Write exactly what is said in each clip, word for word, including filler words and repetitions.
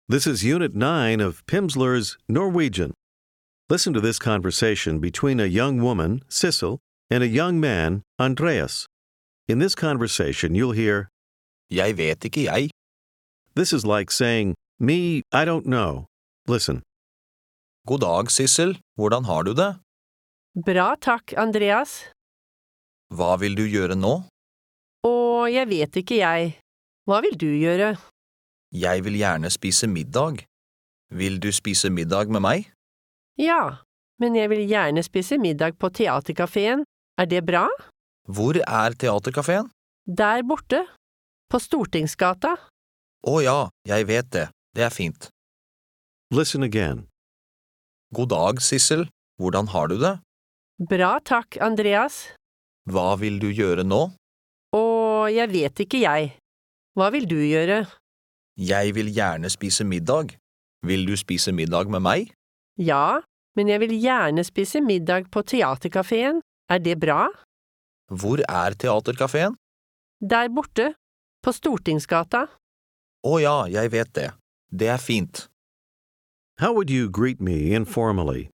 This is Unit nine of Pimsleur's Norwegian. Listen to this conversation between a young woman, Sissel, and a young man, Andreas. In this conversation, you'll hear, Jeg vet ikke jeg. this is like saying, me, I don't know. Listen. God dag, Sissel. Hvordan har du det? Bra takk, Andreas. Hva vil du gjøre nå? Og jeg vet ikke jeg. Hva vil du gjøre? Jeg vil gjerne spise middag. Vil du spise middag med meg? Ja, men jeg vil gjerne spise middag på teaterkaféen. Er det bra? Hvor er teaterkaféen? Der borte. På Stortingsgata. Å ja, jeg vet det. Det er fint. Listen again. God dag, Sissel. Hvordan har du det? Bra takk, Andreas. Hva vil du gjøre nå? Og jeg vet ikke jeg. Hva vil du gjøre? Jeg vil gjerne spise middag. Vil du spise middag med meg? Ja, men jeg vil gjerne spise middag på teaterkaféen. Er det bra? Hvor er teaterkaféen? Der borte. På Stortingsgata. Å ja, jeg vet det. Det er fint. How would you greet me informally?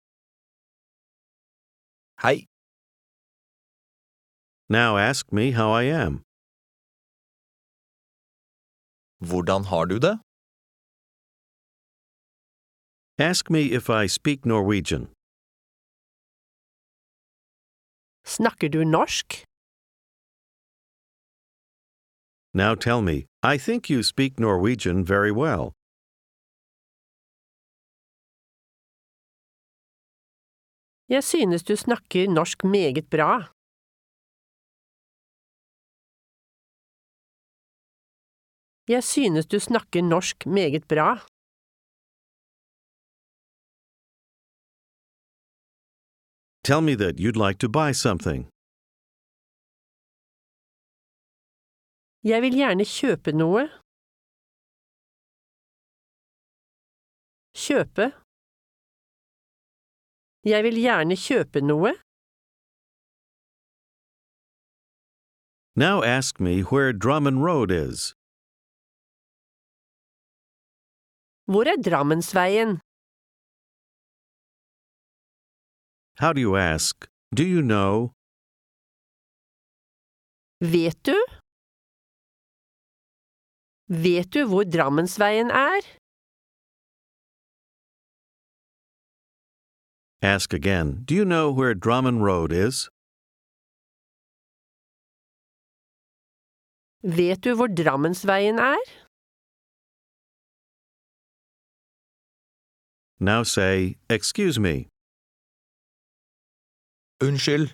Hei. Now ask me how I am. Hvordan har du det? Ask me if I speak Norwegian. Snakker du norsk? Now tell me, I think you speak Norwegian very well. Jeg synes du snakker norsk meget bra. Jeg synes du snakker norsk meget bra. Tell me that you'd like to buy something. Jeg vil gjerne kjøpe noe. Kjøpe. Jeg vil gjerne kjøpe noe. Now ask me where Drummond Road is. Hvor er Drammensveien? How do you ask? Do you know? Vet du? Vet du hvor Drammensveien er? Ask again. Do you know where Drummond Road is? Vet du hvor Drammensveien er? Now say, excuse me. Unnskyld.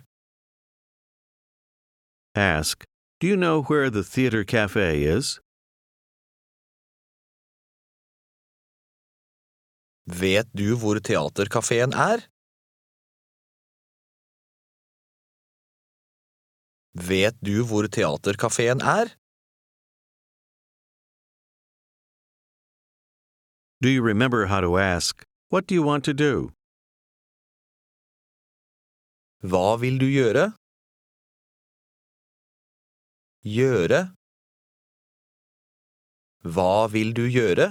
Ask, do you know where the theater cafe is? Vet du hvor teaterkaféen er? Vet du hvor teaterkaféen er? Do you remember how to ask, what do you want to do? Hva vil du gjøre? Gjøre. Hva vil du gjøre?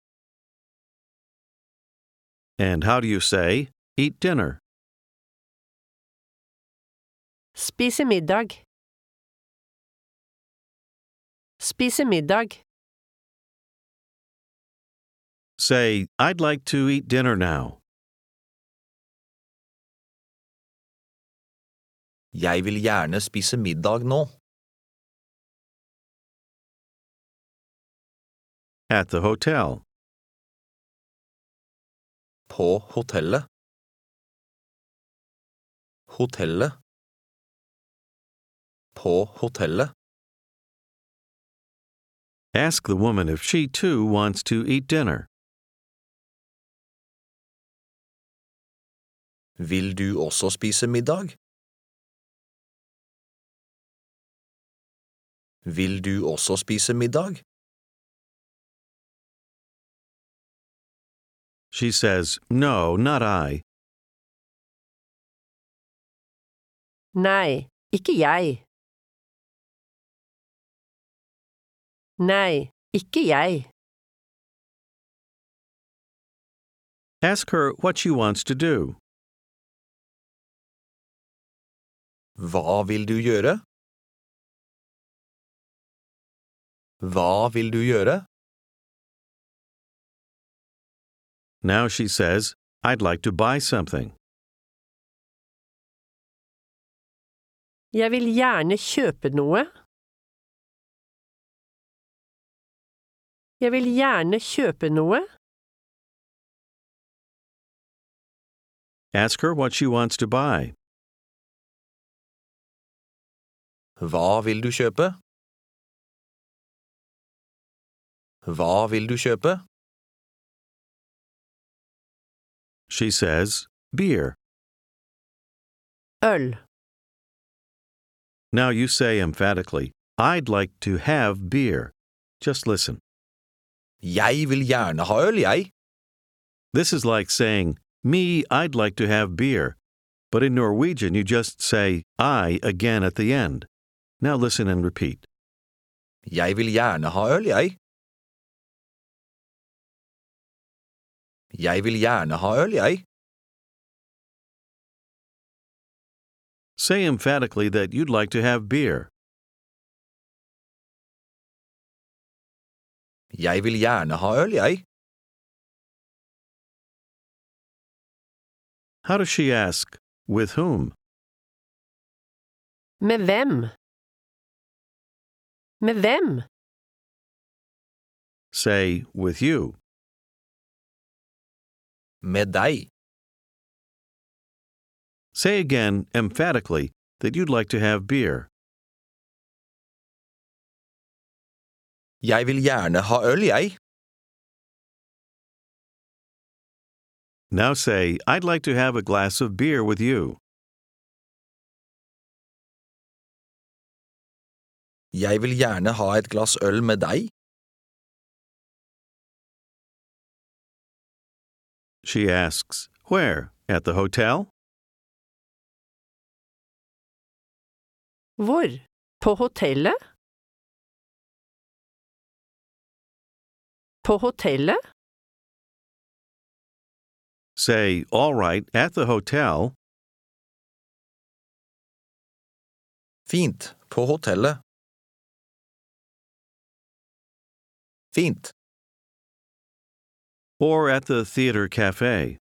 And how do you say, eat dinner? Spise middag. Spise middag. Say, I'd like to eat dinner now. Jeg vil gjerne spise middag nå. At the hotel. På hotellet. Hotellet. På hotellet. Ask the woman if she too wants to eat dinner. Vil du også spise middag? Vil du også spise middag? She says, no, not I. Nei, ikke jeg. Nei, ikke jeg. Ask her what she wants to do. Hva vil du gjøre? Hva vil du gjøre? Now she says, I'd like to buy something. Jeg vil gjerne kjøpe noe. Jeg vil gjerne kjøpe noe. Ask her what she wants to buy. Hva vil du kjøpe? Hva vil du kjøpe? She says, beer. Øl. Now you say emphatically, I'd like to have beer. Just listen. Jeg vil gjerne ha øl, jeg. This is like saying, me, I'd like to have beer. But in Norwegian, you just say I again at the end. Now listen and repeat. Jeg vil gjerne ha øl, jeg. Jeg vil gjerne ha øl, jeg. Say emphatically that you'd like to have beer. Jeg vil gjerne ha øl, jeg. How does she ask, with whom? Med hvem? Med hvem? Say, with you. Med deg. Say again, emphatically, that you'd like to have beer. Jeg vil gjerne ha øl, jeg. Now say, I'd like to have a glass of beer with you. Jeg vil gjerne ha et glass øl med deg. She asks, where? At the hotel? Hvor? På hotellet? På hotellet? Say, all right, at the hotel. Fint, på hotellet. Fint. Or at the theater cafe.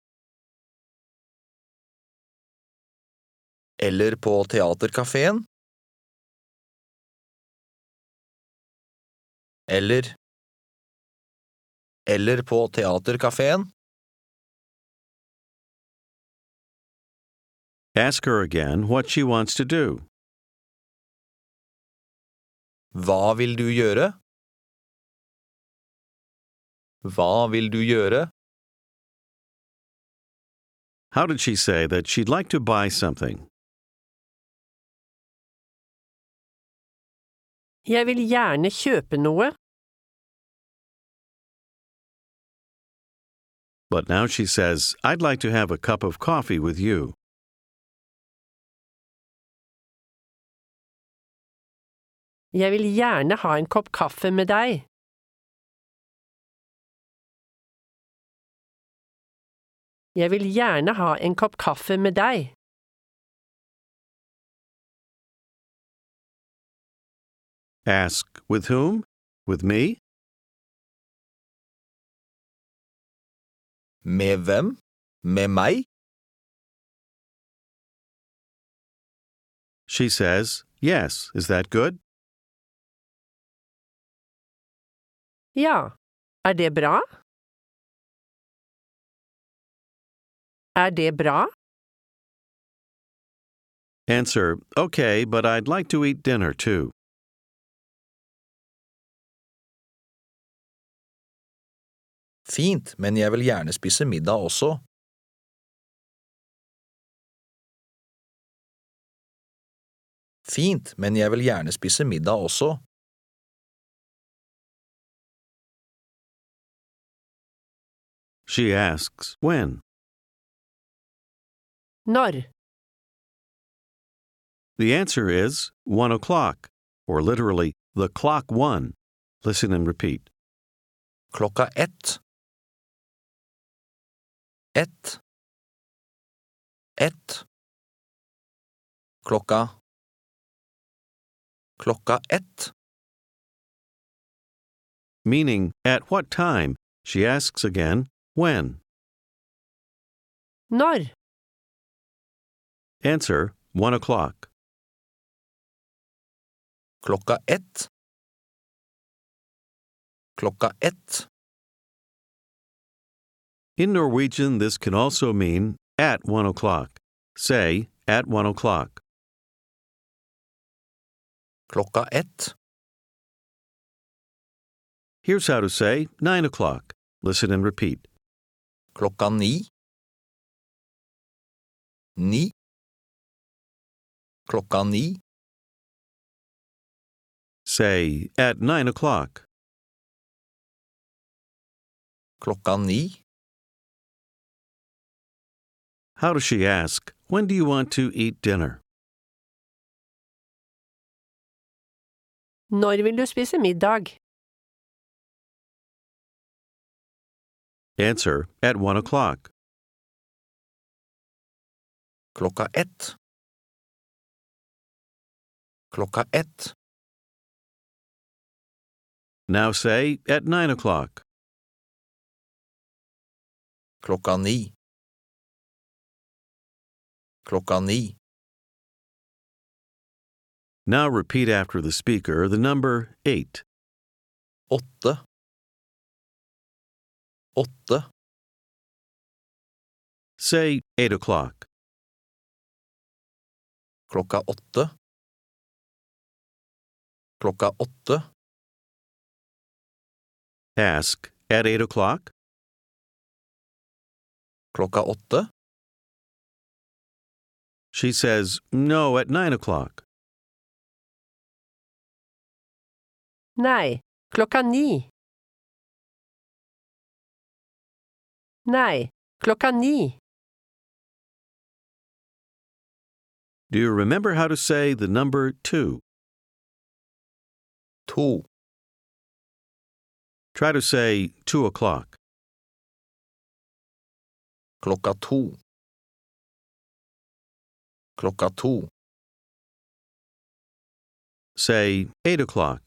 Eller på teaterkaféen. Eller Eller på teaterkaféen. Ask her again what she wants to do. Hva vil du gjøre? Hva vil du gjøre? How did she say that she'd like to buy something? Jeg vil gjerne kjøpe noe. But now she says, I'd like to have a cup of coffee with you. Jeg vil gjerne ha en kopp kaffe med deg. Jeg vil gjerne ha en kopp kaffe med deg. Ask, with whom? With me? Med hvem? Med meg? She says, yes. Is that good? Ja, er det bra? Er det bra? Answer, okay, but I'd like to eat dinner too. Fint, men jeg vil gjerne spise middag også. Fint, men jeg vil gjerne spise middag også. She asks, when? Når? The answer is one o'clock, or literally, the clock one. Listen and repeat. Klokka ett. ett, ett, klokka, klokka ett, Meaning, at what time? She asks again, when? Når? Answer, one o'clock. klokka ett, klokka ett, In Norwegian, this can also mean at one o'clock. Say, at one o'clock. klokka ett, Here's how to say nine o'clock. Listen and repeat. klokka ni, ni, klokka ni, Say, at nine o'clock. klokka ni, How does she ask, when do you want to eat dinner? Når vil du spise middag? Answer, at one o'clock. klokka ett, klokka ett, Now say, at nine o'clock. klokka ni, klokka ni, Now repeat after the speaker the number eight. åtte, åtte, Say, eight o'clock. klokka åtte, klokka åtte, Ask, at eight o'clock? klokka åtte, She says, no, at nine o'clock. Nei, klokka ni. Nei, klokka ni. Do you remember how to say the number two? to, Try to say two o'clock. klokka to, klokka to, Say eight o'clock.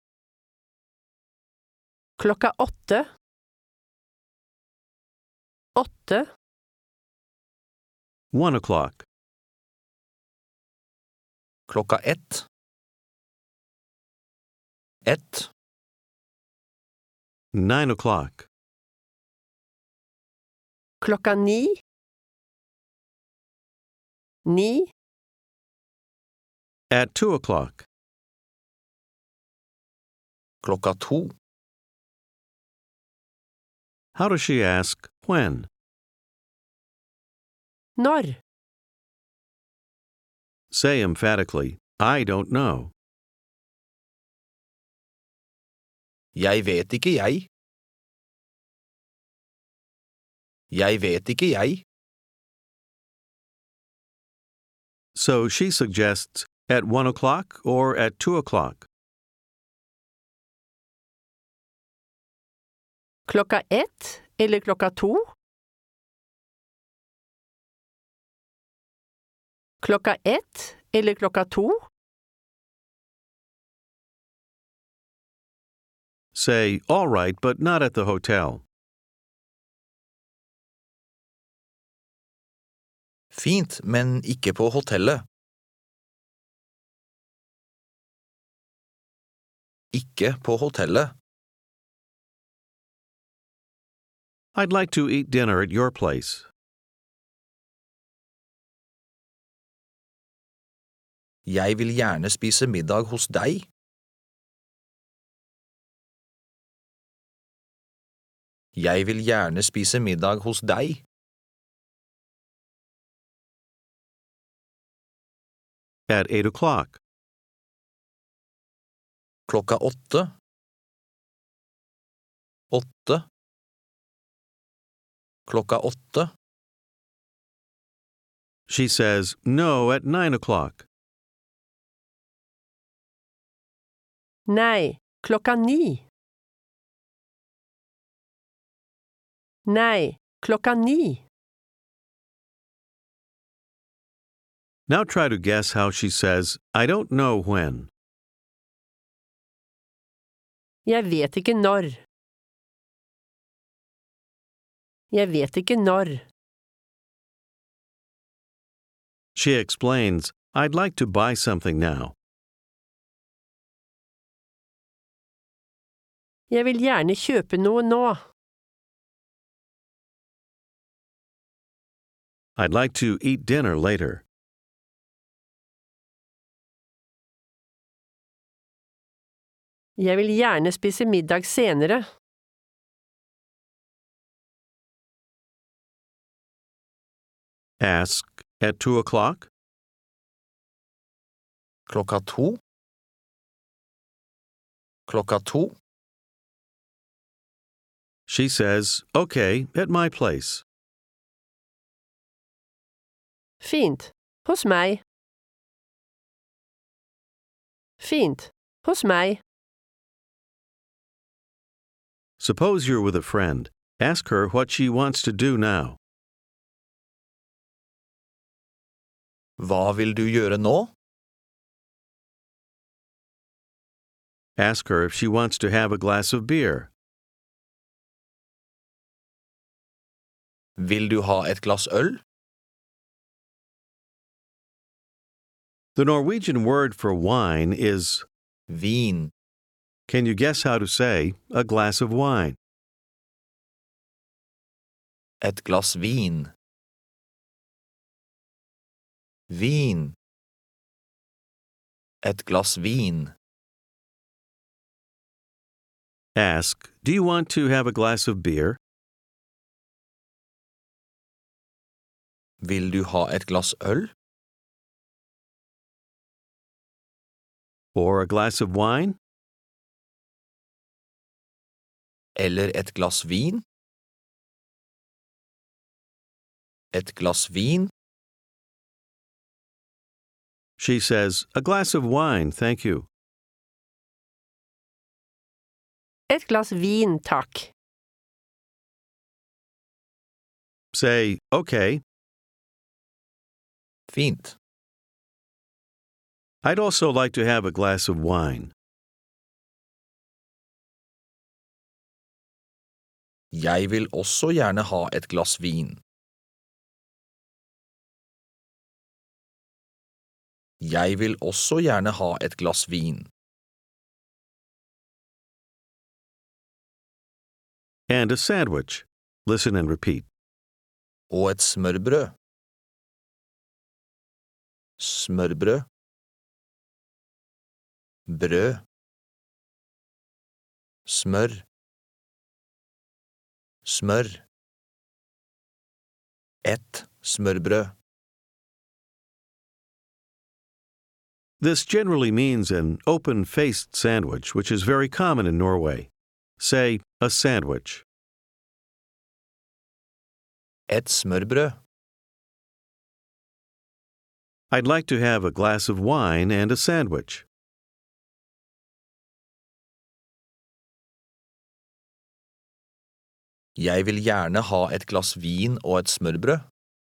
Klokka åtte. Åtte. One o'clock. klokka ett, ett, Nine o'clock. Klokka ni. Ni. At two o'clock. klokka to, How does she ask when? Når? Say emphatically, I don't know. jeg vet ikke jeg, jeg vet ikke jeg, So she suggests at one o'clock or at two o'clock. Klokka ett eller klokka to? Klokka ett eller klokka to? Say, all right, but not at the hotel. fint, men ikke på hotellet, ikke på hotellet, I'd like to eat dinner at your place. jeg vil gjerne spise middag hos deg, jeg vil gjerne spise middag hos deg, At eight o'clock. klokka åtte, åtte, klokka åtte, She says, no, at nine o'clock. Nei, klokka ni. Nei, klokka ni. Now try to guess how she says, I don't know when. Jeg vet ikke når. Jeg vet ikke når. She explains, I'd like to buy something now. Jeg vil gjerne kjøpe noe nå. I'd like to eat dinner later. Jeg vil gjerne spise middag senere. Ask, at two o'clock? Klokka to. Klokka to. She says, okay, at my place. Fint. Hos meg. Fint. Hos meg. Suppose you're with a friend. Ask her what she wants to do now. Hva vil du gjøre nå? Ask her if she wants to have a glass of beer. Vil du ha et glass øl? The Norwegian word for wine is Vin. Can you guess how to say a glass of wine? Et glass vin. Vin. Et glass vin. Ask, do you want to have a glass of beer? Vil du ha et glass øl? Or a glass of wine? Eller et glass vin? Et glass vin? She says, a glass of wine, thank you. Et glass vin, takk. Say, okay. Fint. I'd also like to have a glass of wine. Jeg vil også gjerne ha et glass vin. Jeg vil også gjerne ha et glass vin. And a sandwich. Listen and repeat. Og et smørbrød. Smørbrød. Brød. Smør. Smør. Et smørbrød. This generally means an open-faced sandwich, which is very common in Norway. Say, a sandwich. Et smørbrød. I'd like to have a glass of wine and a sandwich. Jeg vil gjerne ha et glass vin og et smørbrød.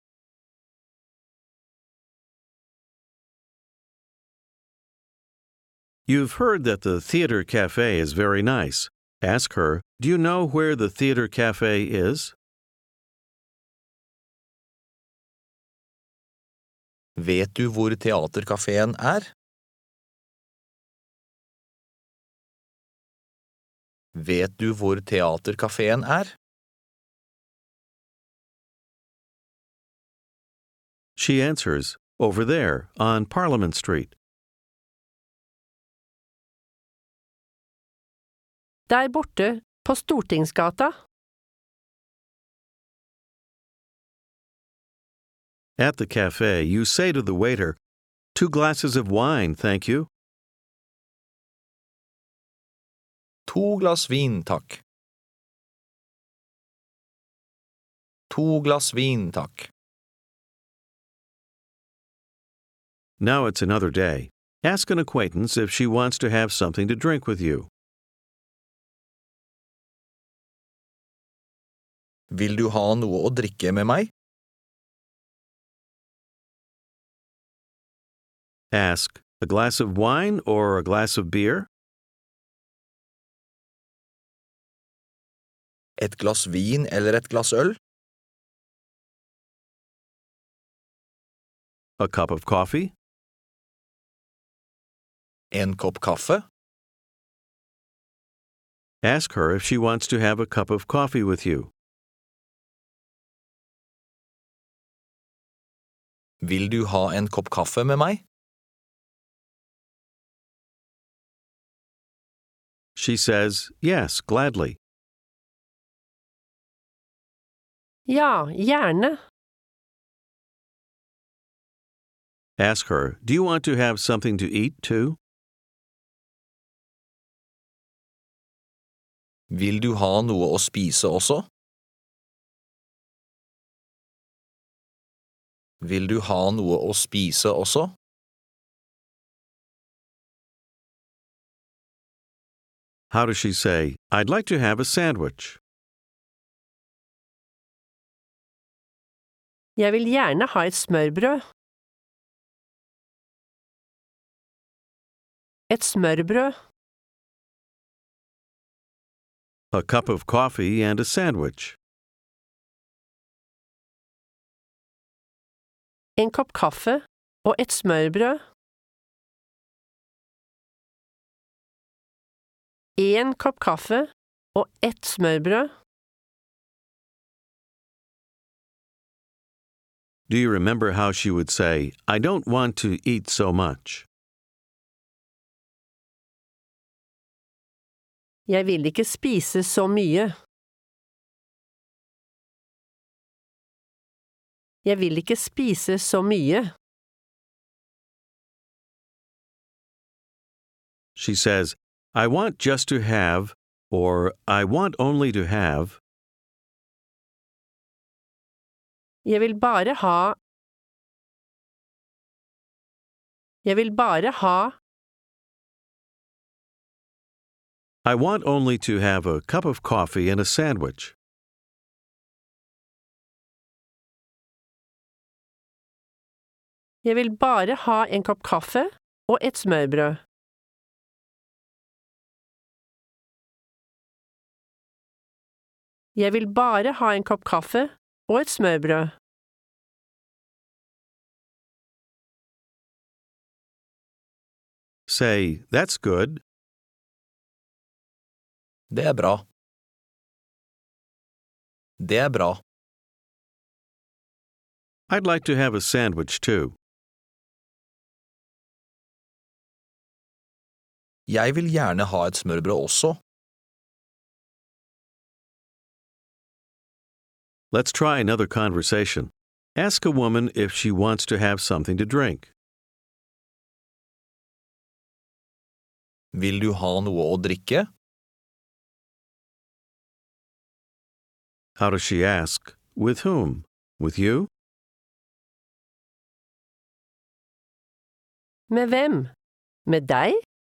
You've heard that the theater cafe is very nice. Ask her, do you know where the theater cafe is? Vet du hvor teaterkafeen er? Vet du hvor teaterkafeen er? She answers, over there, on Parliament Street. Der borte, på Stortingsgata. At the cafe, you say to the waiter, two glasses of wine, thank you. To glass vin, takk. To glass vin, takk. Now it's another day. Ask an acquaintance if she wants to have something to drink with you. Vil du ha noe å drikke med meg? Ask, a glass of wine or a glass of beer? Et glass vin eller et glass øl? A cup of coffee? En kopp kaffe? Ask her if she wants to have a cup of coffee with you. Vil du ha en kopp kaffe med meg? She says, yes, gladly. Ja, gjerne. Ask her, do you want to have something to eat too? Vil du ha noe å spise også? Vil du ha noe å spise også? How does she say, I'd like to have a sandwich? Jeg vil gjerne ha et smørbrød. Et smørbrød. A cup of coffee and a sandwich. En kopp kaffe og et smørbrød. En kopp kaffe og et smørbrød. Do you remember how she would say, I don't want to eat so much? Jeg vil ikke spise så mye. Jeg vil ikke spise så mye. She says, I want just to have, or I want only to have. Jeg vil bare ha. Jeg vil bare ha. I want only to have a cup of coffee and a sandwich. Jeg vil bare ha en kopp kaffe og et smørbrød. Jeg vil bare ha en kopp kaffe og et smørbrød. Say, that's good. Det er bra. Det er bra. I'd like to have a sandwich too. Jeg vil gjerne ha et smørbrød også. Let's try another conversation. Ask a woman if she wants to have something to drink. Vil du ha noe å drikke? How does she ask? With whom? With you? Med hvem? Med deg?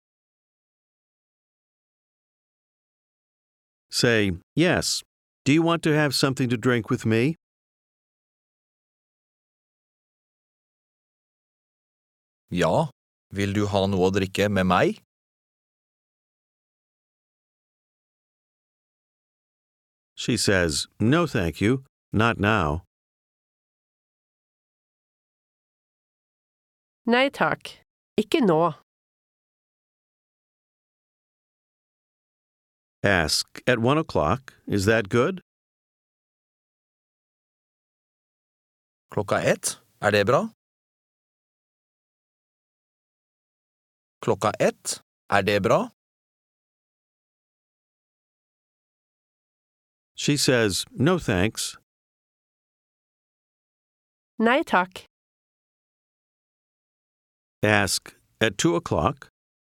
Say, yes. Do you want to have something to drink with me? Ja, vil du ha noe å drikke med meg? She says, no thank you, not now. Nei takk, ikke nå. Ask, at one o'clock, is that good? Klokka ett, er det bra? Klokka ett, er det bra? She says, no thanks. Nei takk. Ask, at two o'clock,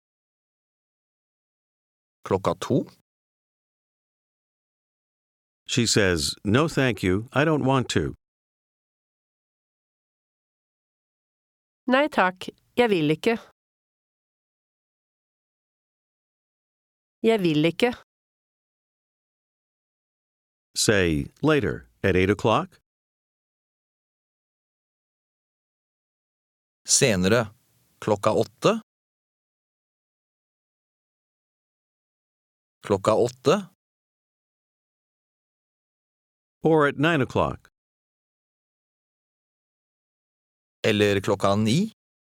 Klokka to, she says, no thank you, I don't want to. Nei takk, jeg vil ikke. Jeg vil ikke. Say, later, at eight o'clock, senere, Klokka åtte. Klokka åtte. Or at nine o'clock. Eller klokka ni.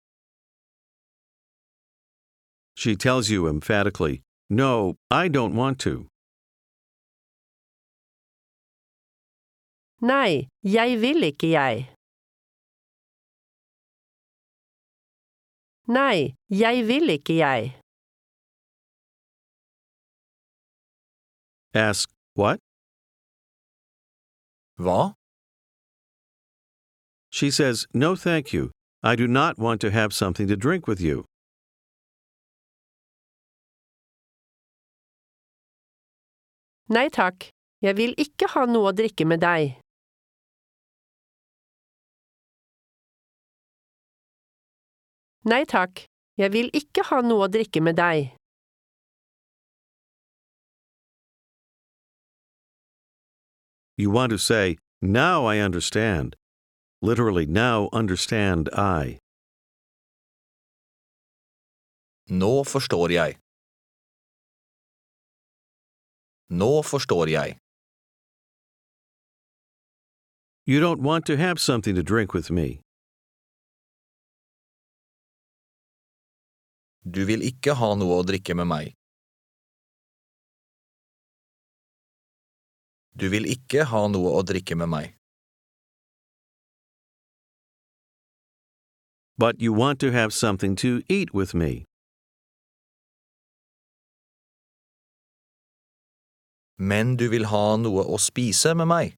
She tells you emphatically, "No, I don't want to." Nei, jeg vil ikke jeg. Nei, jeg vil ikke jeg. Ask, "What?" Hva? She says, "No, thank you. I do not want to have something to drink with you." Nei takk, jeg vil ikke ha noe å drikke med deg. Nei takk, jeg vil ikke ha noe å drikke med deg. You want to say, "Now I understand." Literally, now understand I. Nå forstår jeg. Nå forstår jeg. You don't want to have something to drink with me. Du vil ikke ha noe å drikke med meg. Du vil ikke ha noe å drikke med meg. But you want to have something to eat with me. Men du vil ha noe å spise med meg.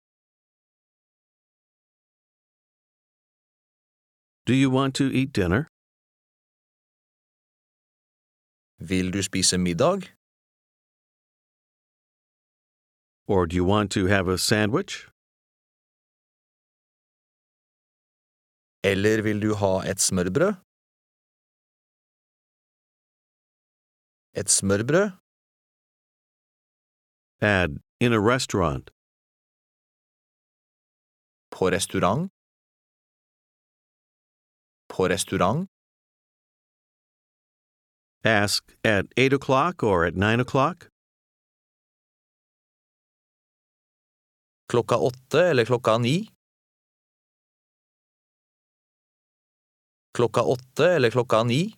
Do you want to eat dinner? Vil du spise middag? Or do you want to have a sandwich? Eller vil du ha et smørbrød? Et smørbrød? Add, in a restaurant. På restaurant? På restaurant? Ask, at eight o'clock or at nine o'clock? Klokka åtte eller klokka ni? Klokka åtte eller klokka ni?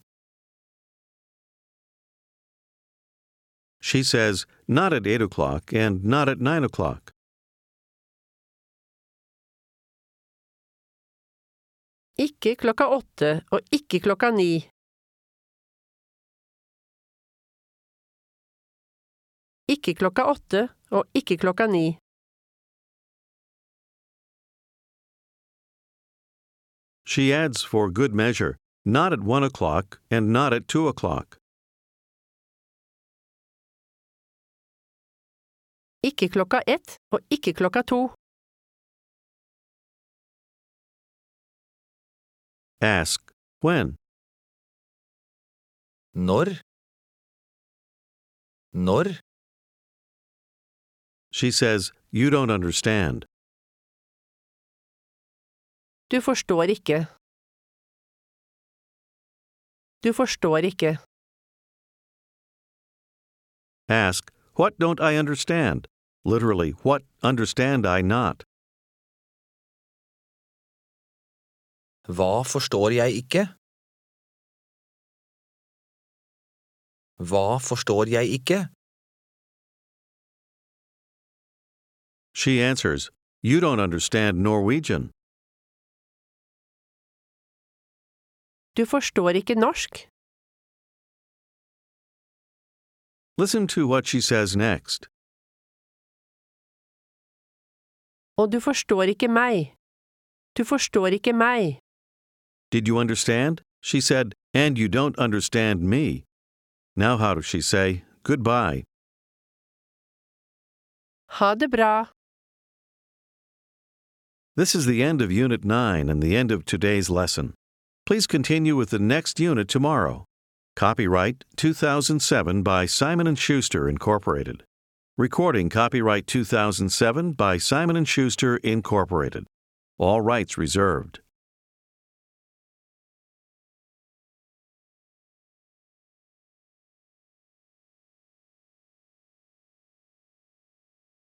She says, "Not at eight o'clock and not at nine o'clock." Ikke klokka åtte og ikke klokka ni. Ikke klokka åtte og ikke klokka ni. She adds for good measure, "Not at one o'clock and not at two o'clock." Ikke klokka ett og ikke klokka to. Ask, when? Når? Når? She says, "You don't understand." Du forstår ikke. Du forstår ikke. Ask, "What don't I understand?" Literally, what understand I not? Hva forstår jeg ikke? Hva forstår jeg ikke? She answers, "You don't understand Norwegian." Du forstår ikke norsk. Listen to what she says next. Og du forstår ikke meg. Du forstår ikke meg. Did you understand? She said, "And you don't understand me." Now how does she say, "Goodbye"? Ha det bra. This is the end of Unit nine and the end of today's lesson. Please continue with the next unit tomorrow. Copyright two thousand seven by Simon and Schuster, Incorporated. Recording copyright two thousand seven by Simon and Schuster, Incorporated. All rights reserved.